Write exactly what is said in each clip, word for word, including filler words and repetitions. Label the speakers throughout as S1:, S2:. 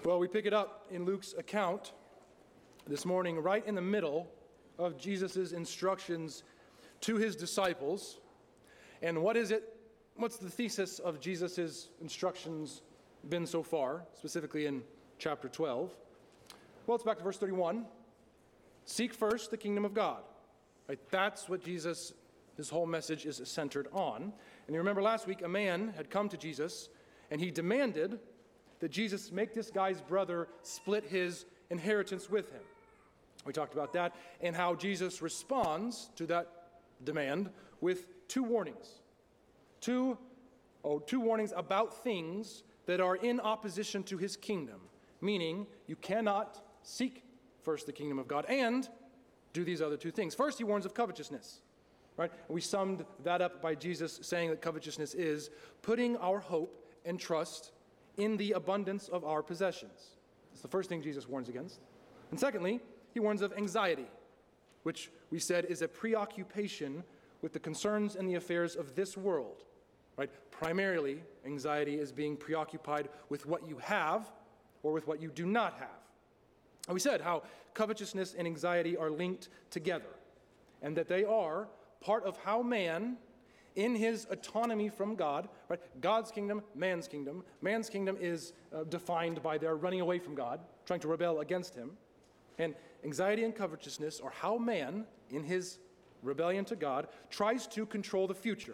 S1: Well, we pick it up in Luke's account this morning, right in the middle of Jesus' instructions to his disciples. And what is it? What's the thesis of Jesus' instructions been so far, specifically in chapter twelve? Well, it's back to verse thirty-one. Seek first the kingdom of God. Right? That's what Jesus, his whole message is centered on. And you remember last week, a man had come to Jesus, and he demanded that Jesus make this guy's brother split his inheritance with him. We talked about that and how Jesus responds to that demand with two warnings. Two, oh, two warnings about things that are in opposition to his kingdom, meaning you cannot seek first the kingdom of God and do these other two things. First, he warns of covetousness. Right? We summed that up by Jesus saying that covetousness is putting our hope and trust in the abundance of our possessions. That's the first thing Jesus warns against. And secondly, he warns of anxiety, which we said is a preoccupation with the concerns and the affairs of this world. Right? Primarily, anxiety is being preoccupied with what you have or with what you do not have. And we said how covetousness and anxiety are linked together, and that they are part of how man, in his autonomy from God, right? God's kingdom, man's kingdom. Man's kingdom is uh, defined by their running away from God, trying to rebel against him. And anxiety and covetousness are how man, in his rebellion to God, tries to control the future.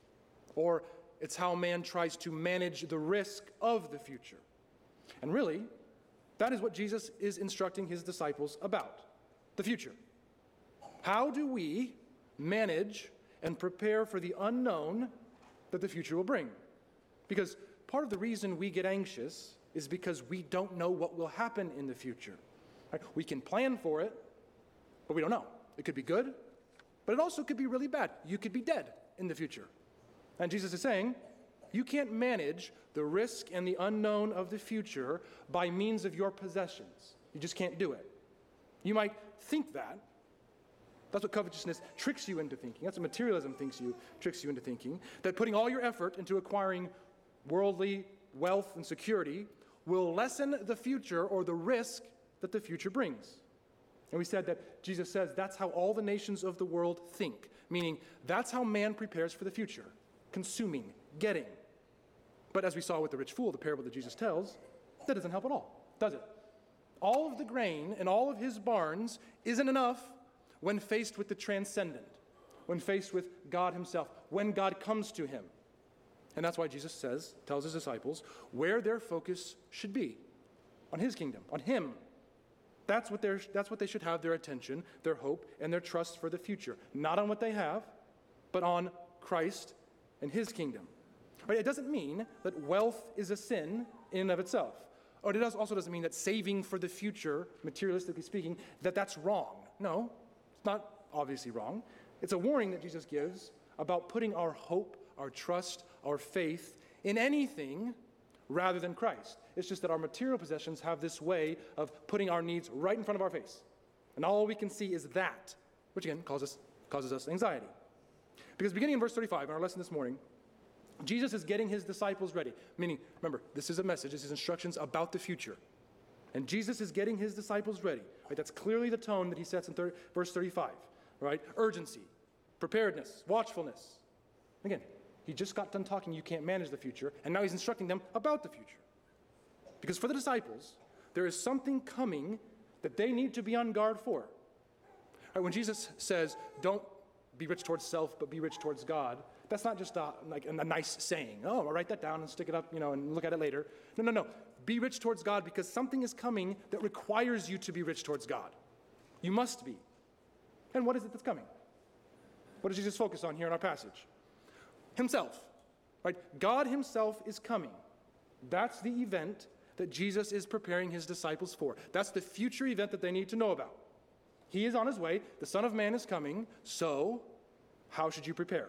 S1: Or it's how man tries to manage the risk of the future. And really, that is what Jesus is instructing his disciples about, the future. How do we manage and prepare for the unknown that the future will bring? Because part of the reason we get anxious is because we don't know what will happen in the future. Right? We can plan for it, but we don't know. It could be good, but it also could be really bad. You could be dead in the future. And Jesus is saying, you can't manage the risk and the unknown of the future by means of your possessions. You just can't do it. You might think that. That's what covetousness tricks you into thinking. That's what materialism thinks you, tricks you into thinking. That putting all your effort into acquiring worldly wealth and security will lessen the future or the risk that the future brings. And we said that Jesus says that's how all the nations of the world think, meaning that's how man prepares for the future, consuming, getting. But as we saw with the rich fool, the parable that Jesus tells, that doesn't help at all, does it? All of the grain in all of his barns isn't enough when faced with the transcendent, when faced with God himself, when God comes to him. And that's why Jesus says, tells his disciples, where their focus should be, on his kingdom, on him. That's what, they're, that's what they should have their attention, their hope, and their trust for the future. Not on what they have, but on Christ and his kingdom. Right? It doesn't mean that wealth is a sin in and of itself. Or it does, also doesn't mean that saving for the future, materialistically speaking, that that's wrong. No. Not obviously wrong. It's a warning that Jesus gives about putting our hope, our trust, our faith in anything rather than Christ. It's just that our material possessions have this way of putting our needs right in front of our face. And all we can see is that, which again causes, causes us anxiety. Because beginning in verse thirty-five, in our lesson this morning, Jesus is getting his disciples ready. Meaning, remember, this is a message, this is instructions about the future. And Jesus is getting his disciples ready. Right? That's clearly the tone that he sets in thirty, verse thirty-five. Right? Urgency, preparedness, watchfulness. Again, he just got done talking, you can't manage the future, and now he's instructing them about the future. Because for the disciples, there is something coming that they need to be on guard for. Right? When Jesus says, don't be rich towards self, but be rich towards God, that's not just a, like a nice saying. Oh, I'll write that down and stick it up, you know, and look at it later. No, no, no. Be rich towards God because something is coming that requires you to be rich towards God. You must be. And what is it that's coming? What does Jesus focus on here in our passage? Himself. Right? God himself is coming. That's the event that Jesus is preparing his disciples for. That's the future event that they need to know about. He is on his way. The Son of Man is coming. So, how should you prepare?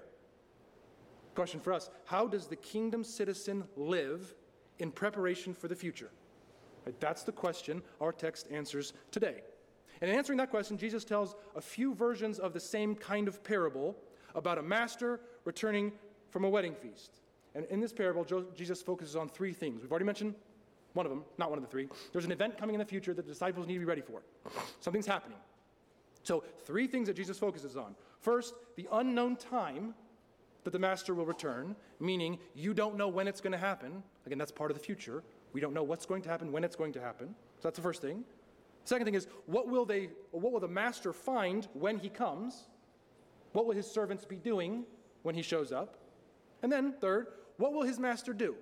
S1: Question for us, how does the kingdom citizen live in preparation for the future? Right, that's the question our text answers today. And in answering that question, Jesus tells a few versions of the same kind of parable about a master returning from a wedding feast. And in this parable, Jesus focuses on three things. We've already mentioned one of them, not one of the three. There's an event coming in the future that the disciples need to be ready for. Something's happening. So three things that Jesus focuses on. First, the unknown time that the master will return, meaning you don't know when it's going to happen. Again, that's part of the future. We don't know what's going to happen, when it's going to happen. So that's the first thing. Second thing is, what will they, or what will the master find when he comes? What will his servants be doing when he shows up? And then third, what will his master do?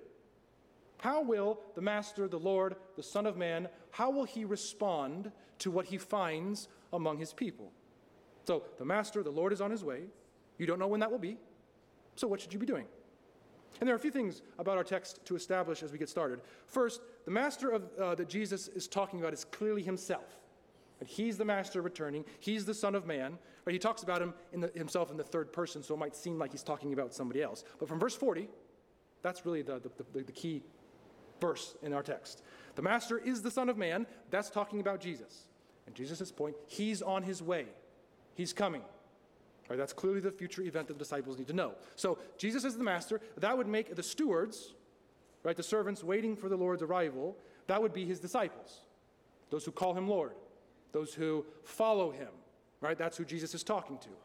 S1: How will the master, the Lord, the Son of Man, how will he respond to what he finds among his people? So the master, the Lord, is on his way. You don't know when that will be. So what should you be doing? And there are a few things about our text to establish as we get started. First, the master of, uh, that Jesus is talking about is clearly himself. And he's the master returning. He's the Son of Man. But he talks about him in the, himself in the third person, so it might seem like he's talking about somebody else. But from verse forty, that's really the, the, the, the key verse in our text. The master is the Son of Man. That's talking about Jesus. And Jesus' point, he's on his way. He's coming. Right, that's clearly the future event that the disciples need to know. So Jesus is the master. That would make the stewards, right, the servants waiting for the Lord's arrival, that would be his disciples, those who call him Lord, those who follow him. Right, that's who Jesus is talking to.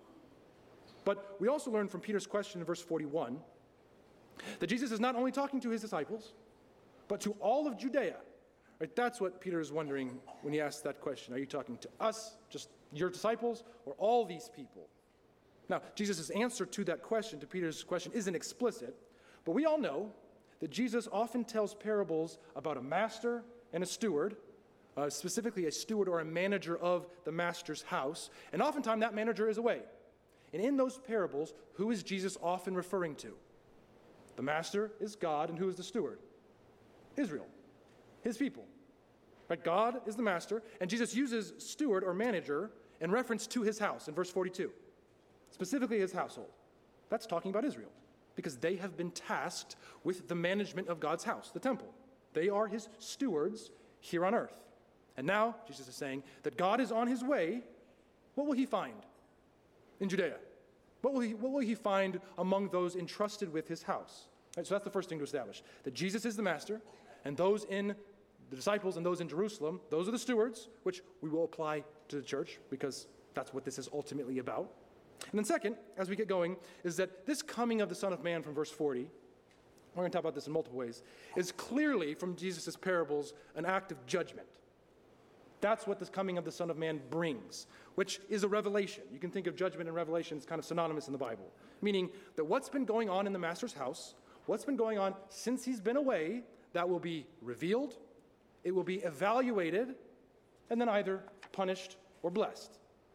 S1: But we also learn from Peter's question in verse forty-one that Jesus is not only talking to his disciples, but to all of Judea. Right, that's what Peter is wondering when he asks that question. Are you talking to us, just your disciples, or all these people? Now, Jesus' answer to that question, to Peter's question, isn't explicit, but we all know that Jesus often tells parables about a master and a steward, uh, specifically a steward or a manager of the master's house, and oftentimes that manager is away. And in those parables, who is Jesus often referring to? The master is God, and who is the steward? Israel, his people. Right? God is the master, and Jesus uses steward or manager in reference to his house in verse forty-two. Specifically his household. That's talking about Israel, because they have been tasked with the management of God's house, the temple. They are his stewards here on earth. And now, Jesus is saying that God is on his way. What will he find in Judea? What will he, what will he find among those entrusted with his house? Right, so that's the first thing to establish, that Jesus is the master, and those in the disciples and those in Jerusalem, those are the stewards, which we will apply to the church, because that's what this is ultimately about. And then second, as we get going, is that this coming of the Son of Man from verse forty, we're going to talk about this in multiple ways, is clearly from Jesus' parables an act of judgment. That's what this coming of the Son of Man brings, which is a revelation. You can think of judgment and revelation as kind of synonymous in the Bible, meaning that what's been going on in the Master's house, what's been going on since he's been away, that will be revealed, it will be evaluated, and then either punished or blessed.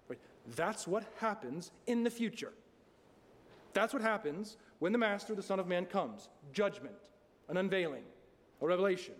S1: That's what happens in the future. That's what happens when the Master, the Son of Man, comes. Judgment, an unveiling, a revelation.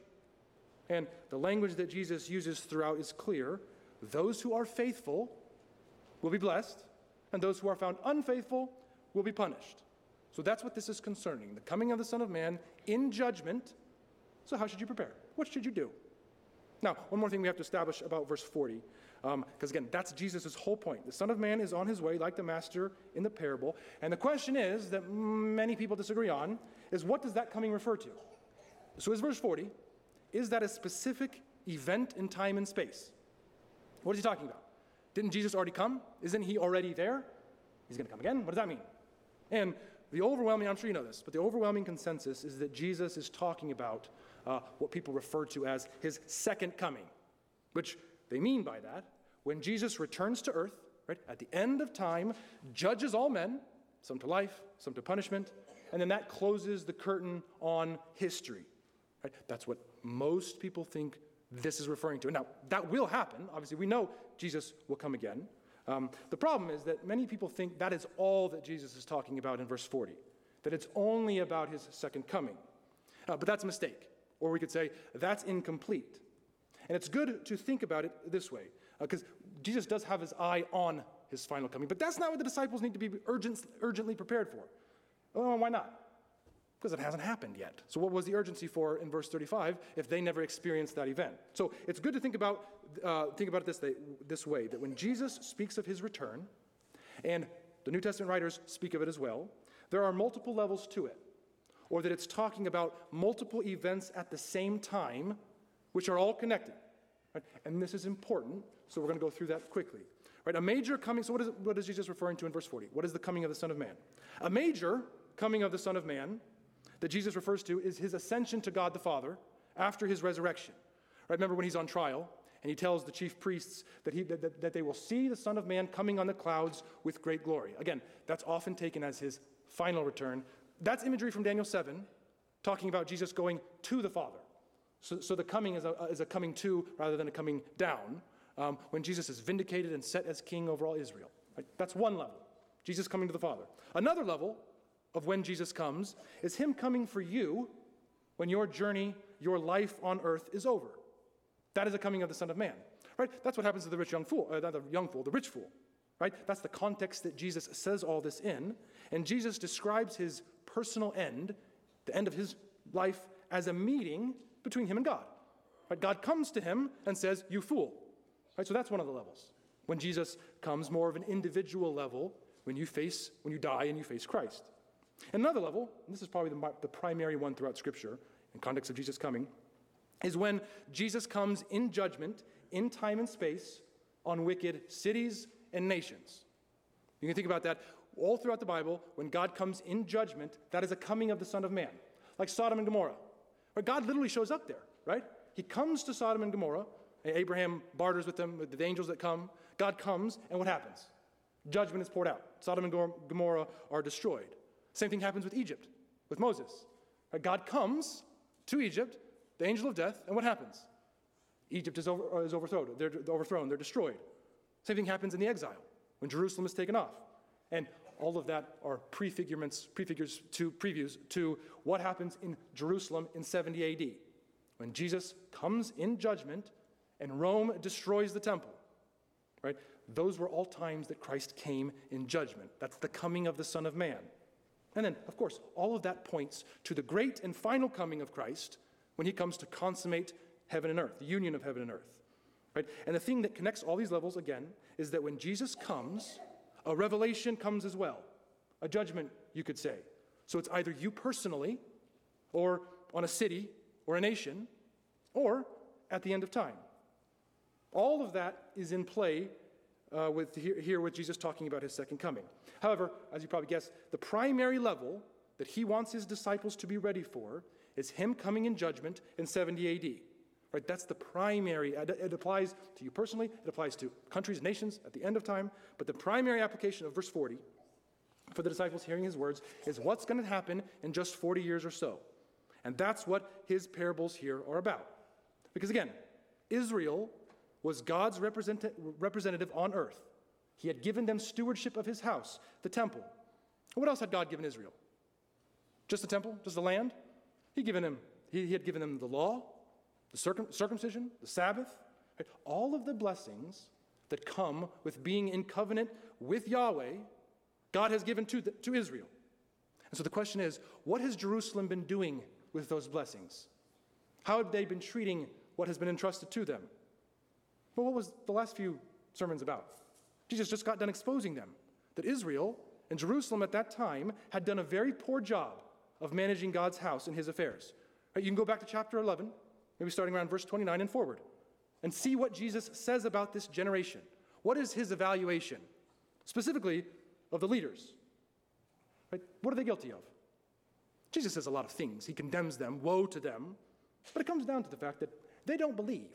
S1: And the language that Jesus uses throughout is clear. Those who are faithful will be blessed, and those who are found unfaithful will be punished. So that's what this is concerning, the coming of the Son of Man in judgment. So how should you prepare? What should you do? Now, one more thing we have to establish about verse forty. Because um, again, that's Jesus' whole point. The Son of Man is on his way like the master in the parable. And the question is, that many people disagree on, is what does that coming refer to? So is verse forty, is that a specific event in time and space? What is he talking about? Didn't Jesus already come? Isn't he already there? He's going to come again? What does that mean? And the overwhelming, I'm sure you know this, but the overwhelming consensus is that Jesus is talking about uh, what people refer to as his second coming, which they mean by that, when Jesus returns to earth, right, at the end of time, judges all men, some to life, some to punishment, and then that closes the curtain on history. Right? That's what most people think this is referring to. Now, that will happen. Obviously, we know Jesus will come again. Um, the problem is that many people think that is all that Jesus is talking about in verse forty, that it's only about his second coming. Uh, but that's a mistake. Or we could say that's incomplete. And it's good to think about it this way, because uh, Jesus does have his eye on his final coming, but that's not what the disciples need to be urgent, urgently prepared for. Oh, why not? Because it hasn't happened yet. So what was the urgency for in verse thirty-five if they never experienced that event? So it's good to think about uh, think about it this, day, this way, that when Jesus speaks of his return, and the New Testament writers speak of it as well, there are multiple levels to it, or that it's talking about multiple events at the same time which are all connected. Right? And this is important, so we're going to go through that quickly. Right? A major coming, so what is, what is Jesus referring to in verse forty? What is the coming of the Son of Man? A major coming of the Son of Man that Jesus refers to is his ascension to God the Father after his resurrection. Right? Remember when he's on trial, and he tells the chief priests that, he, that, that they will see the Son of Man coming on the clouds with great glory. Again, that's often taken as his final return. That's imagery from Daniel seven, talking about Jesus going to the Father. So, so the coming is a, is a coming to rather than a coming down, um, when Jesus is vindicated and set as king over all Israel. Right? That's one level, Jesus coming to the Father. Another level of when Jesus comes is him coming for you when your journey, your life on earth is over. That is the coming of the Son of Man, right? That's what happens to the rich young fool, uh, not the young fool, the rich fool, right? That's the context that Jesus says all this in. And Jesus describes his personal end, the end of his life, as a meeting between him and God. Right? God comes to him and says, you fool. Right? So that's one of the levels. When Jesus comes, more of an individual level, when you face, when you die and you face Christ. Another level, and this is probably the, the primary one throughout Scripture, in context of Jesus coming, is when Jesus comes in judgment, in time and space, on wicked cities and nations. You can think about that all throughout the Bible. When God comes in judgment, that is a coming of the Son of Man. Like Sodom and Gomorrah, where God literally shows up there, right? He comes to Sodom and Gomorrah. Abraham barters with them, with the angels that come. God comes, and what happens? Judgment is poured out. Sodom and Gomorrah are destroyed. Same thing happens with Egypt, with Moses. Right? God comes to Egypt, the angel of death, and what happens? Egypt is, over, is overthrown. They're overthrown. They're destroyed. Same thing happens in the exile, when Jerusalem is taken off. And all of that are prefigurements, prefigures to previews to what happens in Jerusalem in seventy A D, when Jesus comes in judgment and Rome destroys the temple. Right? Those were all times that Christ came in judgment. That's the coming of the Son of Man. And then, of course, all of that points to the great and final coming of Christ, when he comes to consummate heaven and earth, the union of heaven and earth. Right? And the thing that connects all these levels, again, is that when Jesus comes, a revelation comes as well. A judgment, you could say. So it's either you personally, or on a city, or a nation, or at the end of time. All of that is in play uh, with here, here with Jesus talking about his second coming. However, as you probably guessed, the primary level that he wants his disciples to be ready for is him coming in judgment in seventy A D. Right? That's the primary. It applies to you personally. It applies to countries, nations at the end of time. But the primary application of verse forty for the disciples hearing his words is what's going to happen in just forty years or so. And that's what his parables here are about. Because again, Israel was God's represent- representative on earth. He had given them stewardship of his house, the temple. What else had God given Israel? Just the temple? Just the land? He, given them, he, he had given them the law, the circum- circumcision, the Sabbath, right? All of the blessings that come with being in covenant with Yahweh, God has given to, the, to Israel. And so the question is, what has Jerusalem been doing with those blessings? How have they been treating what has been entrusted to them? Well, what was the last few sermons about? Jesus just got done exposing them, that Israel and Jerusalem at that time had done a very poor job of managing God's house and his affairs. Right, you can go back to chapter eleven, maybe starting around verse twenty-nine and forward, and see what Jesus says about this generation. What is his evaluation, specifically of the leaders? Right? What are they guilty of? Jesus says a lot of things. He condemns them, woe to them, but it comes down to the fact that they don't believe.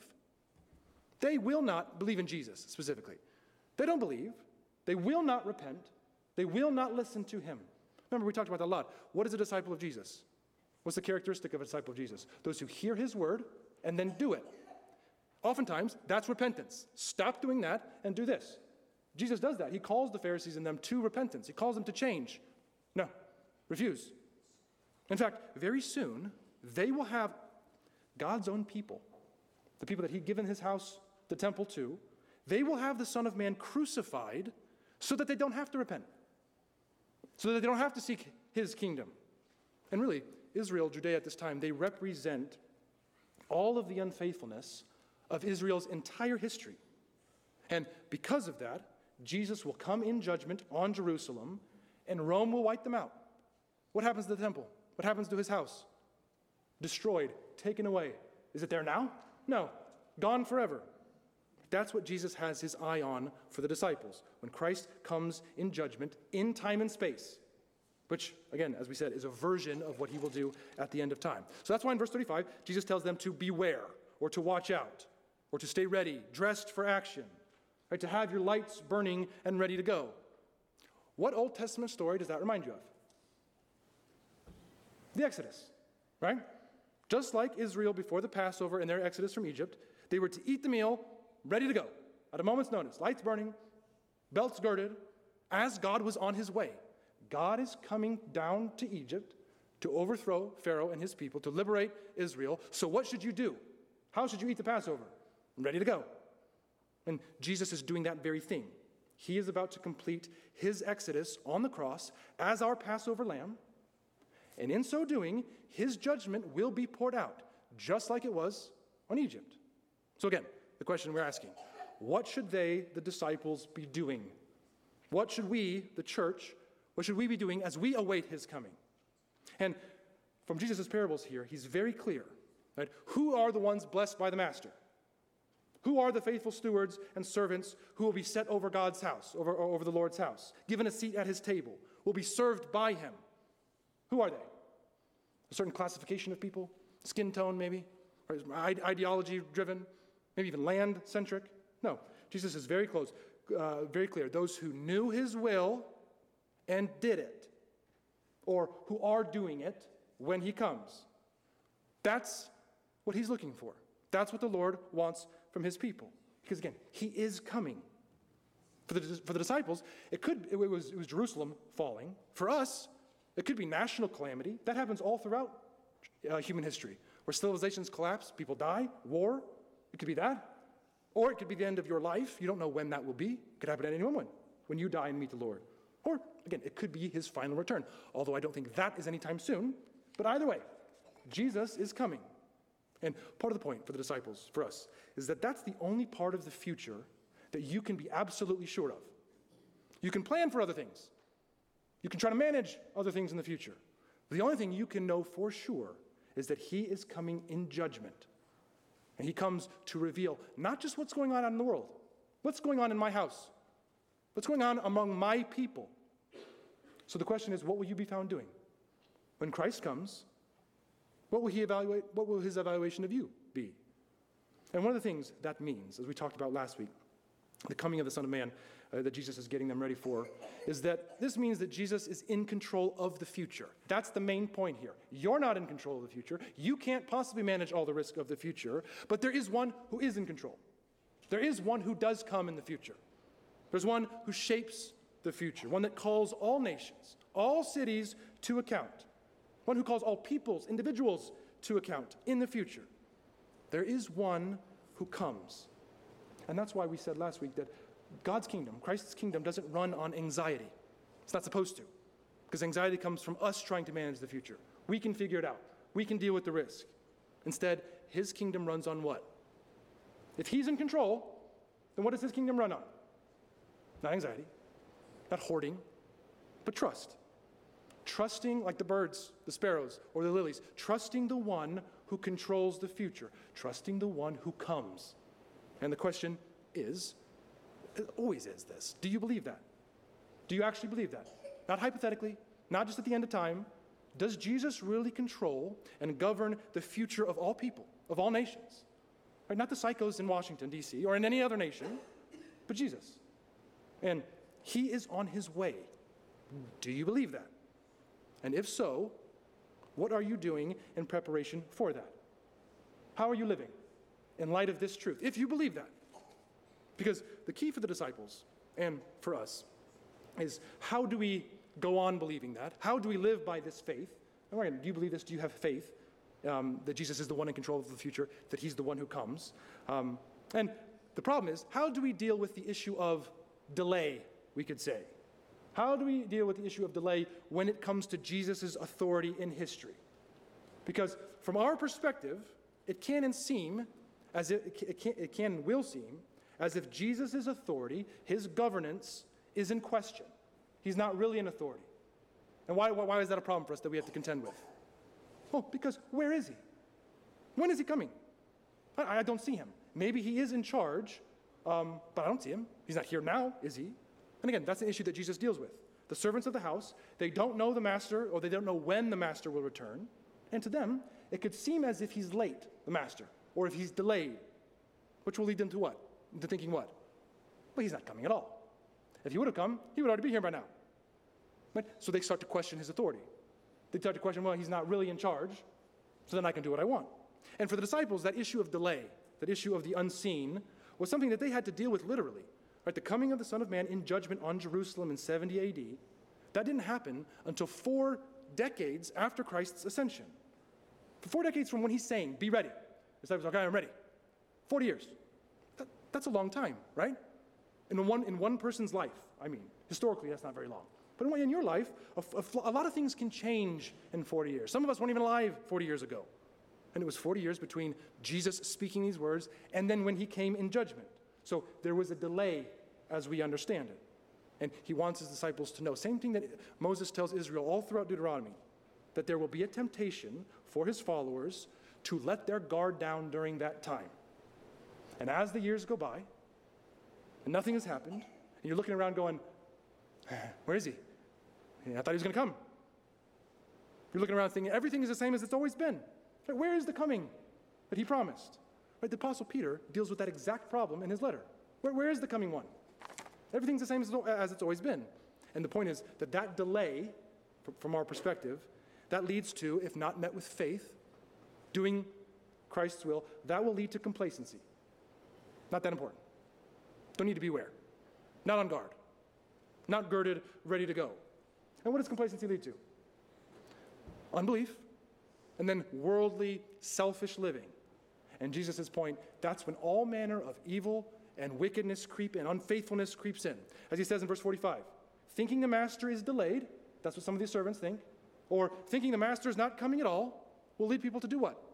S1: They will not believe in Jesus, specifically. They don't believe. They will not repent. They will not listen to him. Remember, we talked about that a lot. What is a disciple of Jesus? What's the characteristic of a disciple of Jesus? Those who hear his word and then do it. Oftentimes, that's repentance. Stop doing that and do this. Jesus does that. He calls the Pharisees and them to repentance. He calls them to change. No, refuse. In fact, very soon, they will have God's own people, the people that he'd given his house, the temple to, they will have the Son of Man crucified so that they don't have to repent, so that they don't have to seek his kingdom. And really, Israel, Judea at this time, they represent all of the unfaithfulness of Israel's entire history. And because of that, Jesus will come in judgment on Jerusalem, and Rome will wipe them out. What happens to the temple? What happens to his house? Destroyed, taken away. Is it there now? No, gone forever. That's what Jesus has his eye on for the disciples. When Christ comes in judgment in time and space, which, again, as we said, is a version of what he will do at the end of time. So that's why in verse thirty-five, Jesus tells them to beware, or to watch out, or to stay ready, dressed for action, right? To have your lights burning and ready to go. What Old Testament story does that remind you of? The Exodus, right? Just like Israel before the Passover and their exodus from Egypt, they were to eat the meal, ready to go, at a moment's notice, lights burning, belts girded, as God was on his way. God is coming down to Egypt to overthrow Pharaoh and his people, to liberate Israel. So what should you do? How should you eat the Passover? Ready to go. And Jesus is doing that very thing. He is about to complete his exodus on the cross as our Passover lamb. And in so doing, his judgment will be poured out, just like it was on Egypt. So again, the question we're asking, what should they, the disciples, be doing? What should we, the church, what should we be doing as we await his coming? And from Jesus' parables here, he's very clear, right? Who are the ones blessed by the master? Who are the faithful stewards and servants who will be set over God's house, over, over the Lord's house, given a seat at his table, will be served by him? Who are they? A certain classification of people? Skin tone, maybe? Or ideology-driven? Maybe even land-centric? No. Jesus is very close, uh, very clear. Those who knew his will and did it, or who are doing it when he comes. That's what he's looking for. That's what the Lord wants from his people. Because again, he is coming. For the, for the disciples, it could it was, it was Jerusalem falling. For us, it could be national calamity. That happens all throughout uh, human history, where civilizations collapse, people die, war. It could be that. Or it could be the end of your life. You don't know when that will be. It could happen at any moment, when you die and meet the Lord. Or, again, it could be his final return, although I don't think that is anytime soon. But either way, Jesus is coming. And part of the point for the disciples, for us, is that that's the only part of the future that you can be absolutely sure of. You can plan for other things. You can try to manage other things in the future. The only thing you can know for sure is that he is coming in judgment. And he comes to reveal not just what's going on out in the world, what's going on in my house, what's going on among my people. So the question is, what will you be found doing? When Christ comes, what will he evaluate? What will his evaluation of you be? And one of the things that means, as we talked about last week, the coming of the Son of Man uh, that Jesus is getting them ready for, is that this means that Jesus is in control of the future. That's the main point here. You're not in control of the future. You can't possibly manage all the risk of the future, but there is one who is in control. There is one who does come in the future. There's one who shapes the future, one that calls all nations, all cities to account, one who calls all peoples, individuals to account in the future. There is one who comes. And that's why we said last week that God's kingdom, Christ's kingdom, doesn't run on anxiety. It's not supposed to, because anxiety comes from us trying to manage the future. We can figure it out. We can deal with the risk. Instead, his kingdom runs on what? If he's in control, then what does his kingdom run on? Not anxiety, not hoarding, but trust. Trusting, like the birds, the sparrows, or the lilies, trusting the one who controls the future, trusting the one who comes. And the question is, it always is this, do you believe that? Do you actually believe that? Not hypothetically, not just at the end of time. Does Jesus really control and govern the future of all people, of all nations? Right? Not the psychos in Washington, D C, or in any other nation, but Jesus. And he is on his way. Do you believe that? And if so, what are you doing in preparation for that? How are you living in light of this truth, if you believe that? Because the key for the disciples and for us is, how do we go on believing that? How do we live by this faith? And again, do you believe this? Do you have faith um, that Jesus is the one in control of the future, that he's the one who comes? Um, and the problem is, how do we deal with the issue of delay, we could say? How do we deal with the issue of delay when it comes to Jesus' authority in history? Because from our perspective, it can and seem as if it can, it can and will seem as if Jesus' authority, his governance, is in question. He's not really an authority. And why, why, why is that a problem for us that we have to contend with? Well, because where is he? When is he coming? I, I don't see him. Maybe he is in charge, um, but I don't see him. He's not here now, is he? And again, that's an issue that Jesus deals with. The servants of the house, they don't know the master, or they don't know when the master will return. And to them, it could seem as if he's late, the master, or if he's delayed, which will lead them to what? To thinking what? Well, he's not coming at all. If he would have come, he would already be here by now. Right? So they start to question his authority. They start to question, well, he's not really in charge, so then I can do what I want. And for the disciples, that issue of delay, that issue of the unseen, was something that they had to deal with literally. Right? The coming of the Son of Man in judgment on Jerusalem in seventy A D, that didn't happen until four decades after Christ's ascension. For four decades from when he's saying, be ready. The disciples are like, okay, I'm ready. forty years. That, that's a long time, right? In one, in one person's life. I mean, historically, that's not very long. But in, in your life, a, a, a lot of things can change in forty years. Some of us weren't even alive forty years ago. And it was forty years between Jesus speaking these words and then when he came in judgment. So there was a delay as we understand it. And he wants his disciples to know. Same thing that Moses tells Israel all throughout Deuteronomy, that there will be a temptation for his followers to let their guard down during that time. And as the years go by, and nothing has happened, and you're looking around going, where is he? I thought he was going to come. You're looking around thinking everything is the same as it's always been. Where is the coming that he promised? Right? The Apostle Peter deals with that exact problem in his letter. Where, where is the coming one? Everything's the same as, as it's always been. And the point is that that delay, from our perspective, that leads to, if not met with faith, doing Christ's will, that will lead to complacency. Not that important. Don't need to beware. Not on guard. Not girded, ready to go. And what does complacency lead to? Unbelief, and then worldly, selfish living. And Jesus' point, that's when all manner of evil and wickedness creep in, unfaithfulness creeps in. As he says in verse forty-five, thinking the master is delayed, that's what some of these servants think, or thinking the master is not coming at all, will lead people to do what?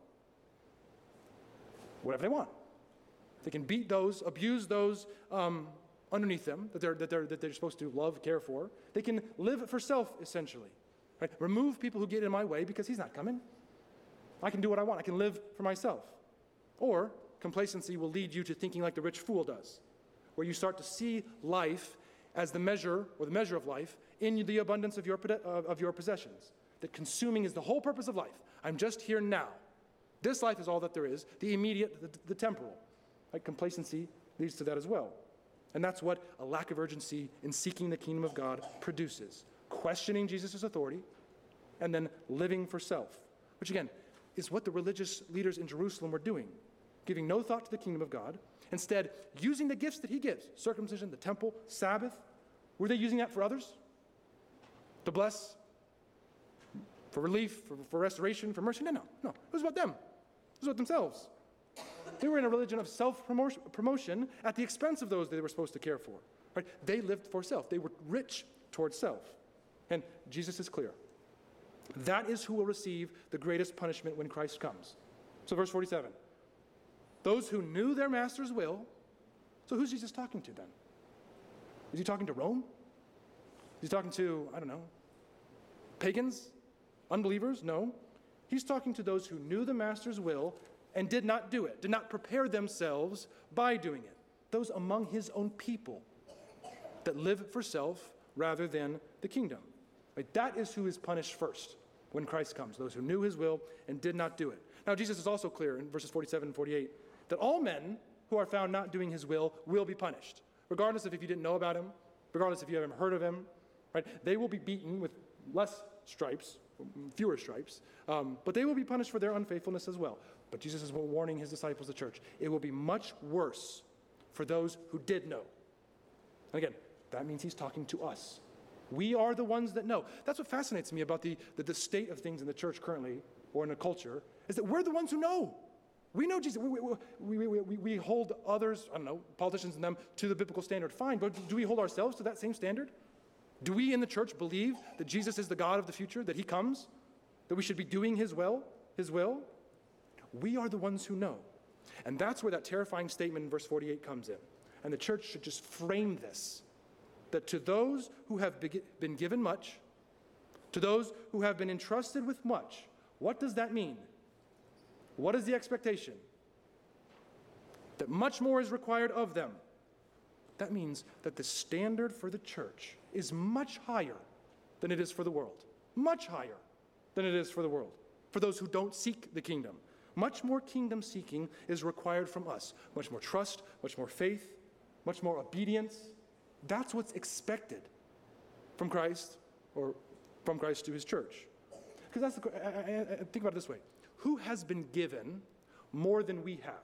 S1: Whatever they want. They can beat those, abuse those um, underneath them that they're, that, they're, that they're supposed to love, care for. They can live for self, essentially. Right? Remove people who get in my way because he's not coming. I can do what I want. I can live for myself. Or complacency will lead you to thinking like the rich fool does, where you start to see life as the measure, or the measure of life, in the abundance of your, of your possessions. That consuming is the whole purpose of life. I'm just here now. This life is all that there is, the immediate, the, the temporal. Like complacency leads to that as well. And that's what a lack of urgency in seeking the kingdom of God produces. Questioning Jesus' authority, and then living for self. Which again, is what the religious leaders in Jerusalem were doing. Giving no thought to the kingdom of God. Instead, using the gifts that he gives. Circumcision, the temple, Sabbath. Were they using that for others? To bless? For relief? For, for restoration? For mercy? No, no, no. It was about them. It was about themselves. They were in a religion of self-promotion at the expense of those they were supposed to care for. Right? They lived for self. They were rich towards self. And Jesus is clear. That is who will receive the greatest punishment when Christ comes. So verse forty-seven. Those who knew their master's will. So who's Jesus talking to then? Is he talking to Rome? Is he talking to, I don't know, pagans? Unbelievers? No. He's talking to those who knew the master's will and did not do it, did not prepare themselves by doing it. Those among his own people that live for self rather than the kingdom. Right? That is who is punished first when Christ comes, those who knew his will and did not do it. Now, Jesus is also clear in verses forty-seven and forty-eight that all men who are found not doing his will will be punished, regardless of if you didn't know about him, regardless if you haven't heard of him. Right? They will be beaten with less stripes, fewer stripes, um, but they will be punished for their unfaithfulness as well. But Jesus is warning his disciples, the church, it will be much worse for those who did know. And again, that means he's talking to us. We are the ones that know. That's what fascinates me about the, the, the state of things in the church currently, or in the culture, is that we're the ones who know. We know Jesus. We, we, we, we, we hold others, I don't know, politicians and them, to the biblical standard. Fine, but do we hold ourselves to that same standard? Do we in the church believe that Jesus is the God of the future, that he comes, that we should be doing his will, his will? We are the ones who know. And that's where that terrifying statement in verse forty-eight comes in. And the church should just frame this, that to those who have been given much, to those who have been entrusted with much, what does that mean? What is the expectation? that much more is required of them. That means that the standard for the church is much higher than it is for the world. Much higher than it is for the world. For those who don't seek the kingdom. Much more kingdom seeking is required from us. Much more trust, much more faith, much more obedience. That's what's expected from Christ, or from Christ to his church. Because that's the, I, I, I, think about it this way. Who has been given more than we have?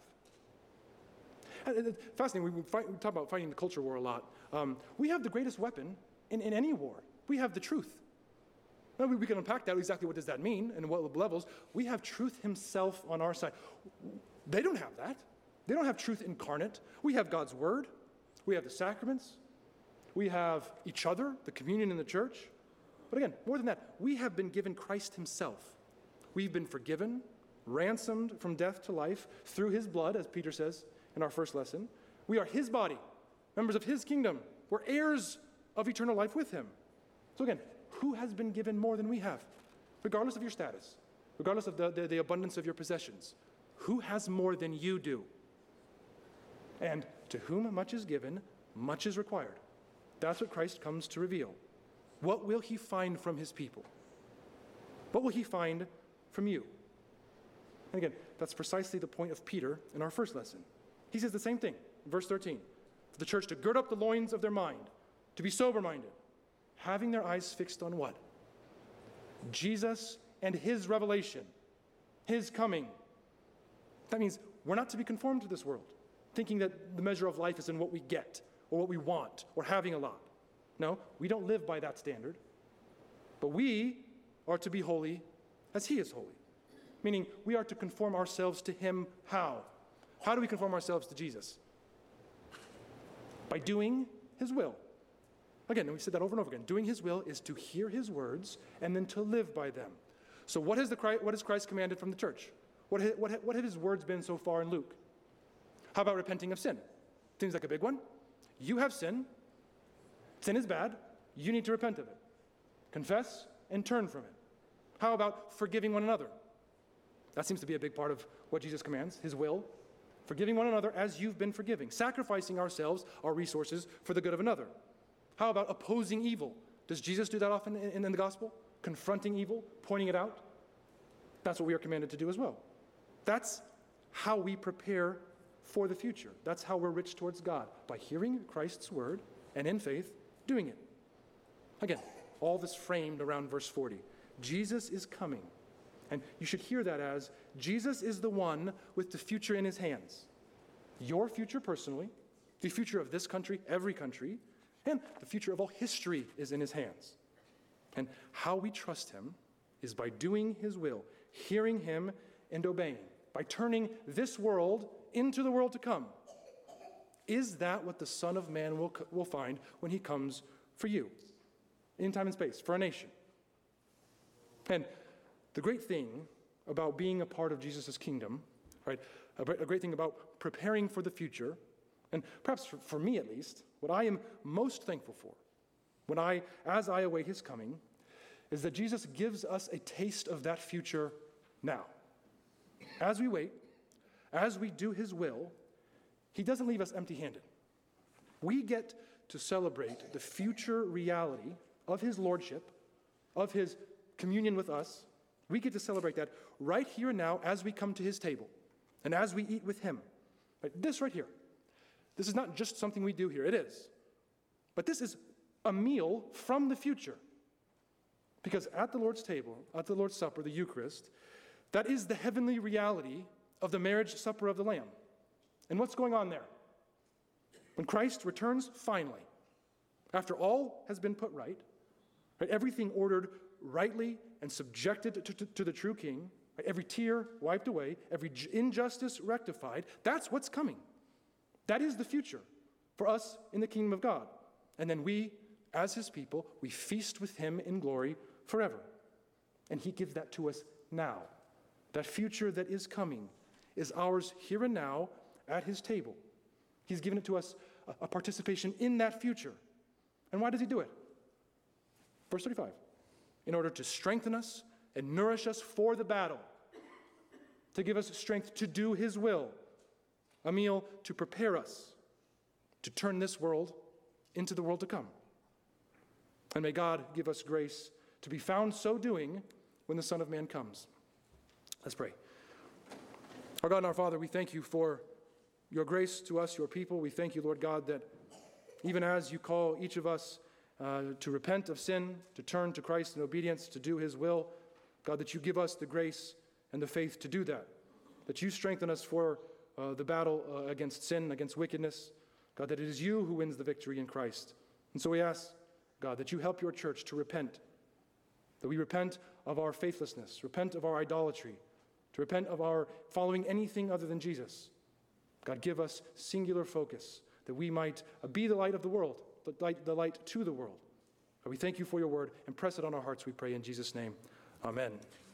S1: And it's fascinating, we, fight, we talk about fighting the culture war a lot. Um, we have the greatest weapon in, in any war. We have the truth. Now, we, we can unpack that, exactly what does that mean, and what levels. We have truth himself on our side. They don't have that. They don't have truth incarnate. We have God's word. We have the sacraments. We have each other, the communion in the church. But again, more than that, we have been given Christ himself. We've been forgiven, ransomed from death to life through his blood, as Peter says in our first lesson. We are his body, members of his kingdom. We're heirs of eternal life with him. So again, who has been given more than we have? Regardless of your status, regardless of the, the, the abundance of your possessions. Who has more than you do? And to whom much is given, much is required. That's what Christ comes to reveal. What will he find from his people? What will he find from you? And again, that's precisely the point of Peter in our first lesson. He says the same thing, verse thirteen. For the church to gird up the loins of their mind, to be sober-minded, having their eyes fixed on what? Jesus and his revelation, his coming. That means we're not to be conformed to this world, thinking that the measure of life is in what we get, or what we want, or having a lot. No, we don't live by that standard. But we are to be holy as he is holy. Meaning we are to conform ourselves to him how? How do we conform ourselves to Jesus? By doing his will. Again, and we've said that over and over again. Doing his will is to hear his words and then to live by them. So what has, the Christ, what has Christ commanded from the church? What, ha, what, ha, what have his words been so far in Luke? How about repenting of sin? Seems like a big one. You have sin. Sin is bad. You need to repent of it. Confess and turn from it. How about forgiving one another? That seems to be a big part of what Jesus commands, his will. Forgiving one another as you've been forgiving. Sacrificing ourselves, our resources, for the good of another. How about opposing evil? Does Jesus do that often in, in the gospel? Confronting evil, pointing it out? That's what we are commanded to do as well. That's how we prepare for the future. That's how we're rich towards God, by hearing Christ's word and in faith, doing it. Again, all this framed around verse forty. Jesus is coming. And you should hear that as, Jesus is the one with the future in his hands. Your future personally, the future of this country, every country, and the future of all history is in his hands. And how we trust him is by doing his will, hearing him and obeying, by turning this world into the world to come. Is that what the Son of Man will, will find when he comes for you, in time and space, for a nation? And the great thing about being a part of Jesus' kingdom, right, a, a great thing about preparing for the future, and perhaps for, for me at least, what I am most thankful for, when I, as I await his coming, is that Jesus gives us a taste of that future now. As we wait, as we do his will, he doesn't leave us empty-handed. We get to celebrate the future reality of his lordship, of his communion with us. We get to celebrate that right here and now as we come to his table and as we eat with him. Right? This right here. This is not just something we do here. It is. But this is a meal from the future. Because at the Lord's table, at the Lord's Supper, the Eucharist, that is the heavenly reality of the marriage supper of the Lamb. And what's going on there? When Christ returns finally, after all has been put right, right, everything ordered rightly and subjected to, to, to the true king, right, every tear wiped away, every injustice rectified, that's what's coming. That is the future for us in the kingdom of God. And then we, as his people, we feast with him in glory forever. And he gives that to us now. That future that is coming is ours here and now at his table. He's given it to us, a, a participation in that future. And why does he do it? Verse thirty-five. In order to strengthen us and nourish us for the battle, to give us strength to do his will, a meal to prepare us to turn this world into the world to come. And may God give us grace to be found so doing when the Son of Man comes. Let's pray. Our God and our Father, we thank you for your grace to us, your people. We thank you, Lord God, that even as you call each of us uh, to repent of sin, to turn to Christ in obedience, to do his will, God, that you give us the grace and the faith to do that, that you strengthen us for uh, the battle uh, against sin, against wickedness, God, that it is you who wins the victory in Christ. And so we ask, God, that you help your church to repent, that we repent of our faithlessness, repent of our idolatry, to repent of our following anything other than Jesus. God, give us singular focus, that we might be the light of the world, the light, the light to the world. God, we thank you for your word, and press it on our hearts, we pray in Jesus' name. Amen.